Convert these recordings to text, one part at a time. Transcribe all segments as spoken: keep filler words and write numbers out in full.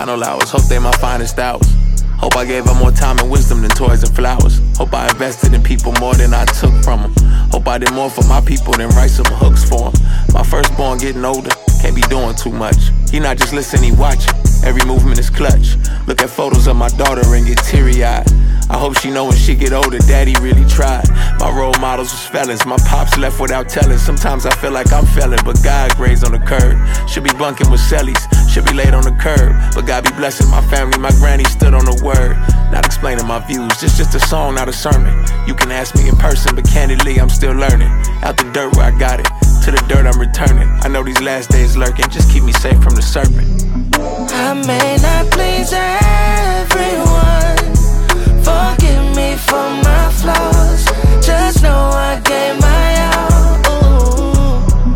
final hours. Hope they my finest hours. Hope I gave her more time and wisdom than toys and flowers. Hope I invested in people more than I took from them. Hope I did more for my people than write some hooks for them. My firstborn getting older, can't be doing too much. He not just listening, he watching. Every movement is clutch. Look at photos of my daughter and get teary-eyed. I hope she know when she get older, daddy really tried. My role models was felons, my pops left without telling. Sometimes I feel like I'm failing, but God grazed on the curb. Should be bunking with cellies, should be laid on the curb. But God be blessing my family, my granny stood on the word. Not explaining my views, just just a song, not a sermon. You can ask me in person, but candidly I'm still learning. Out the dirt where I got it, to the dirt I'm returning. I know these last days lurking, just keep me safe from the serpent. I may not please everyone, forgive me for my flaws. Just know I gave my all. Ooh.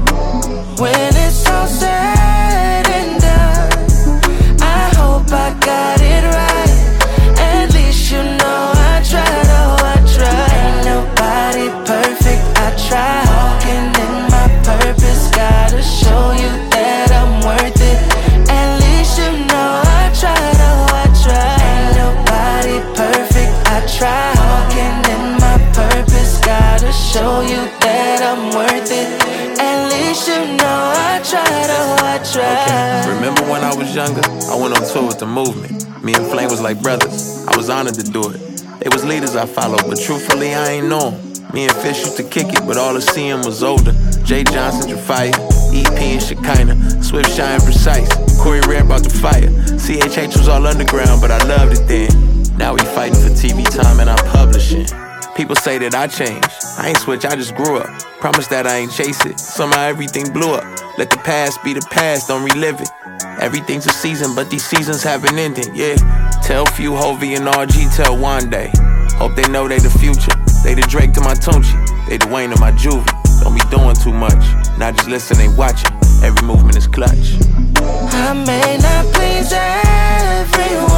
When it's all said and done, I hope I got it right. At least you know I tried, oh I tried. Ain't nobody perfect, I tried. Walking in my purpose, gotta show you that I'm worth it. At least you know I tried, oh I tried. Ain't nobody perfect, I tried. Walking in my purpose, gotta show you that I'm worth it. At least you know I tried, oh I tried. Okay. Remember when I was younger, I went on tour with the movement. Me and Flame was like brothers, I was honored to do it. They was leaders I followed, but truthfully I ain't know them. Me and Fish used to kick it, but all of C M was older. Jay Johnson, Jafia, E P and Shekinah, Swift, Shy and Precise, Corey Ray about the fire. C H H was all underground, but I loved it then. Now we fighting for T V time and I'm publishing. People say that I changed, I ain't switch, I just grew up. Promise that I ain't chase it, somehow everything blew up. Let the past be the past, don't relive it. Everything's a season, but these seasons have an ending, yeah. Tell few, Hovey and R G, tell one day. Hope they know they the future. They the Drake to my Tunchi, they the Wayne to my Juvie. Don't be doing too much, not just listening, watching. Every movement is clutch. I may not please everyone,